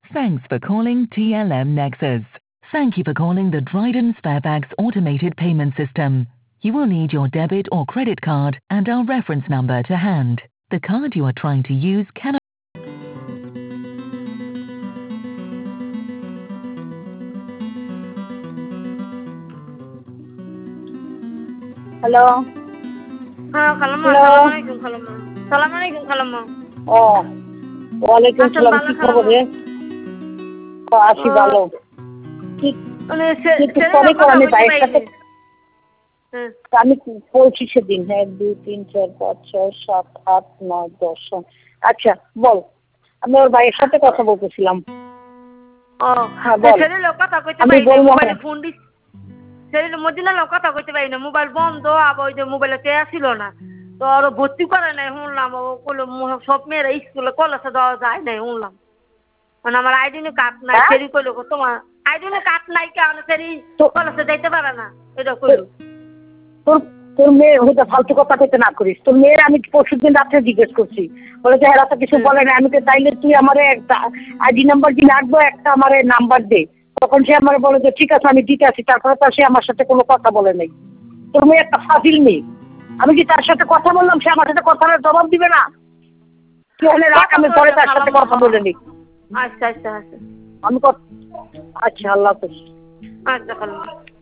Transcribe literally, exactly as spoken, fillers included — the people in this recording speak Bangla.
Thanks for calling T L M Nexus. Thank you for calling the Dryden Sparebags automated payment system. You will need your debit or credit card and our reference number to hand. The card you are trying to use cannot... hello হ্যাঁ খালাম্মা, হ্যালো আসসালামু আলাইকুম খালাম্মা। সালাম আলাইকুম খালাম্মা। ও ওয়ালাইকুম আছেন সালাম, ভালো কি খবর খালাম্মা? রে? ও, আছি ও, ভালো। কি মানে সে- একটু সেদিন পরে আর কর, কথা আমি কইতে বাইরের সাথে পারিনি। হ্যাঁ। আমি বলছি সেদিন। হ্যাঁ, এক দুই তিন চার পাঁচ ছয় সাত আট নয় দশ। আচ্ছা বল, আমি ওর ভাইয়ের সাথে কথা বলতেছিলাম। ও, হ্যাঁ বল, সেদিন লোক কথা কইতে আমি পারিনি, বলবো। মোবাইলে হ্যাঁ ফোন দিস। সেদিন মদিনা লোক কথা কইতে পারিনি, মোবাইল বন্ধ, আবার ওই যে মোবাইলে কে ছিল না। তো ওর ভর্তি করে নাই শুনলাম, ও কইলো ম- সব মেয়েরা স্কুলে কলেজে দেওয়া যায় নাই শুনলাম। মানে আমার আইডিনে কার্ড নাই, হ্যাঁ? সেরি কইলো তোমার আইডিনে কার্ড নাই কেন, সেরি তো- কলেজে যাইতে পারে না, এটা কইলো। তোর তোর মেয়ে হয়তো ফালতু কথা কইতে না করিস। তোর মেয়ের আমি পরশু দিন রাত্রে জিজ্ঞেস করছি, বলে যে এরা তো কিছু হুম। বলে না। আমি তো তাইলে তুই আমারে একটা আইডি নাম্বার দিয়ে রাখবো, একটা আমারে নাম্বার দে। তখন সে আমার বলে যে ঠিক আছে আমি দিতে আসি। তারপরে তো সে আমার সাথে কোনো কথা বলে নাই। তোর মেয়ে একটা ফাজিল মেয়ে। আমি কি তার সাথে কথা বললাম, সে আমার সাথে কথার জবাব দিবে না? তুই হলে রাখ, কথা আমি পরে কইলো তার সাথে খালাম্মা। কথা বলে নিই। আচ্ছা আচ্ছা আচ্ছা আমি কথা, আচ্ছা আল্লাহ হাফেজ। আচ্ছা খালাম্মা।